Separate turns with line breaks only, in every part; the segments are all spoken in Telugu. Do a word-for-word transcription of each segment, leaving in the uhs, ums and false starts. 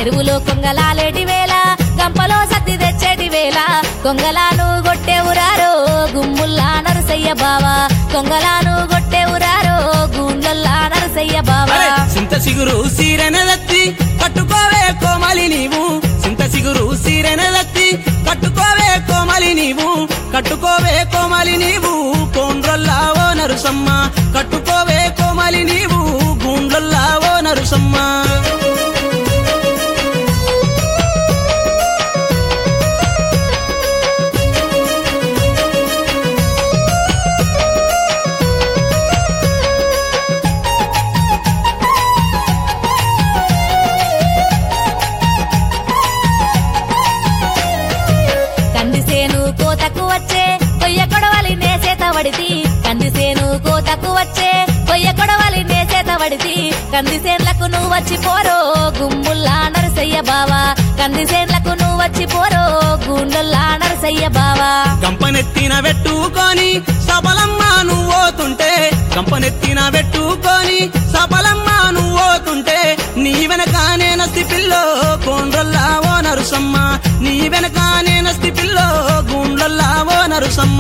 చెరువులో కొంగలాలేటి వేళ గంపలో సత్తి తెచ్చేటి వేళ కొంగలాను గొట్టెవురారో గుమ్ముల్లా నరసయ్య బావా కొంగలాను గొట్టెవురారో గుండ్లల్లా నరసయ్య బావా
సింత సిగురు సీరెనెదత్తి కట్టుకోవే కోమలి నీవు సింత సిగురు సీరెనెదత్తి కట్టుకోవే కోమలి నీవు కట్టుకోవే కోమలి నీవు కోండ్రొల్లా ఓ నరుసమ్మ కట్టుకోవే కోమలి నీవు గుండ్లొల్లా ఓ నరుసమ్మ
కందిసేను కోతకు వచ్చే కొయ్య కొడవలి నేసేత వడితి కందిసేను కోతకు వచ్చే కొయ్య కొడవలి నేసేత వడితి కందిసేన్లకు నువ్వు వచ్చి పోరో గుమ్ముల్లా నరసయ్య బావా కందిసేన్లకు నువ్వు వచ్చి పోరో గుండెల్లా నరసయ్య బావా
గంపనెత్తిన పెట్టుకొని సబలమ్మ నువ్వోతుంటే గంపనెత్తిన పెట్టుకొని సబలమ్మ నువ్వోతుంటే నీ వెనకానే నస్తి పిల్లో కోండ్రొల్లా ఓ నరుసమ్మ నీ వెనకానే నస్తి పిల్లో గుండ్లొల్లా ఓ నరుసమ్మ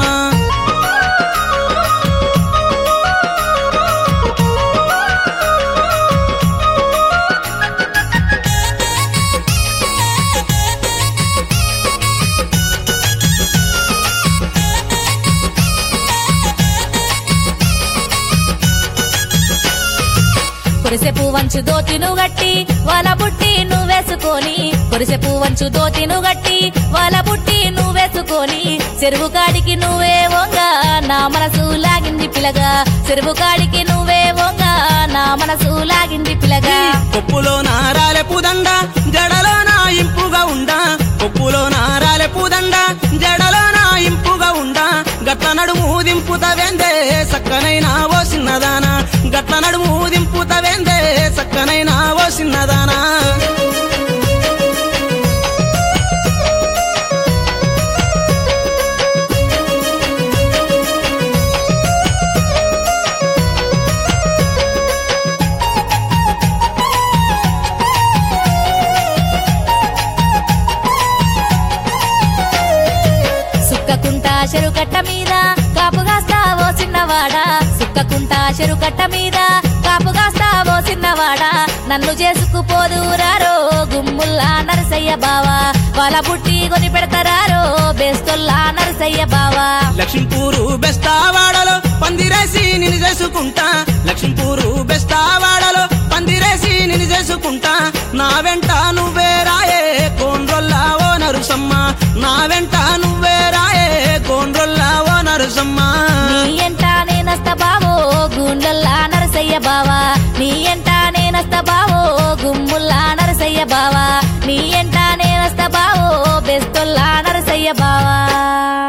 కొరిసెపు వంచు దోతిను గట్టి వాళ్ళ బుట్టి నువ్వేసుకొని కొరిసెపు వంచు దోతిను గట్టి వాళ్ళ బుట్టి నువ్వేసుకొని చెరువు కాడికి నువ్వే వంగ నా మనసు లాగింది పిలగా చెరువు కాడికి నువ్వే వంగ నా మనసు లాగింది పిలగా
కొప్పులో నారాలె పుదండ జడలో నా ఇంపుగా ఉండా కొప్పులో నారాలె పుదండ జడలో నా ఇంపుగా ఉండా గట్ల నడుము దింపుతవేందే సక్కనైనా ఓ చిన్నదానా గట్ల నడుము దింపుతవేందే సక్కనైనా ఓ చిన్నదానా
సుక్కకుంట చెరుకట్ట మీద కాపుగాస్తావో చిన్నవాడా సుక్కకుంట చెరుకట్ట మీద కాపుగాస్తావో చిన్నవాడా నన్ను చేసుకుపోదురారో గుమ్ముల్లా నరసయ్య బావా వాళ్ళ బుట్టి కొని పెడతారారో బేస్తొల్లా నరసయ్య బావా
లక్ష్మీపూరు బెస్తావాడలో పందిరేసి నిన్ను చేసుకుంటా లక్ష్మీపూరు బెస్తావాడలో పందిరేసి నిన్ను చేసుకుంటా నా వెంట నువ్వే రాయే కోండ్రొల్లా ఓ నరుసమ్మ నా వెంట నువ్వే రాయే కోండ్రొల్లా ఓ నరుసమ్మ
నీ ఎంట నేనస్త బావో గుండెల్లా నరసయ్య బావా నీ ఎంట నేనస్త బావో గుమ్ముల్లా నరసయ్య బావా నీ ఎంట నేనస్త బావో బెస్తొల్లా నరసయ్య బావా